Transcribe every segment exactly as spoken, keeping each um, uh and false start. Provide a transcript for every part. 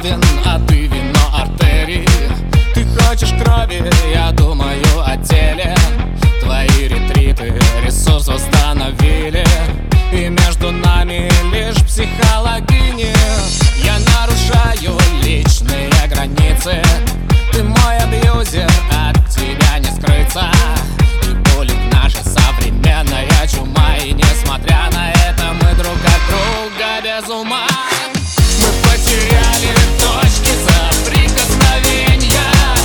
невиновен, а ты вино артерий. Ты хочешь крови, я думаю о теле. Твои ретриты ресурс восстановили, и между нами лишь психологини. Я нарушаю личные границы. Ты мой абьюзер, от тебя не скрыться. И булит наша современная чума. И несмотря на это мы друг от друга без ума. Мы потеряли точки соприкосновения.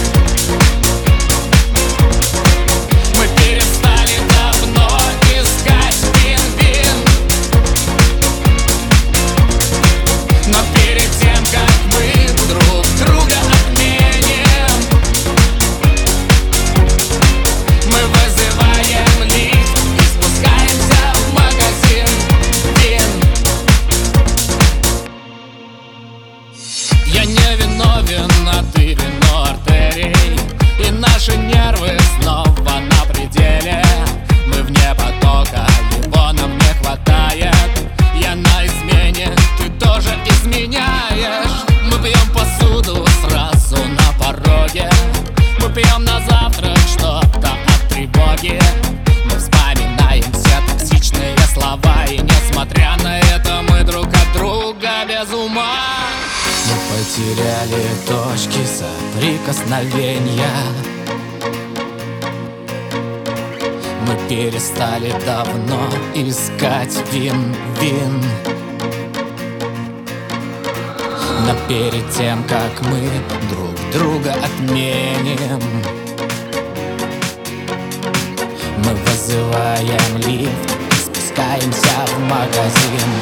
Мы перестали давно искать вин-вин. Но перед тем, как мы друг друга отменим, мы вызываем лифт и спускаемся в магазин вин. Я не виновен, а ты вино артерий. И наши нервы снова на пределе. Мы вне потока, его нам не хватает. Я на измене, ты тоже изменяешь. Мы пьем посуду сразу на пороге. Мы пьем на завтрак что-то от тревоги. Мы вспоминаем все токсичные слова. И несмотря на это мы друг от друга без ума. Мы потеряли точки соприкосновения. Мы перестали давно искать вин-вин. Но перед тем, как мы друг друга отменим, мы вызываем лифт и спускаемся в магазин.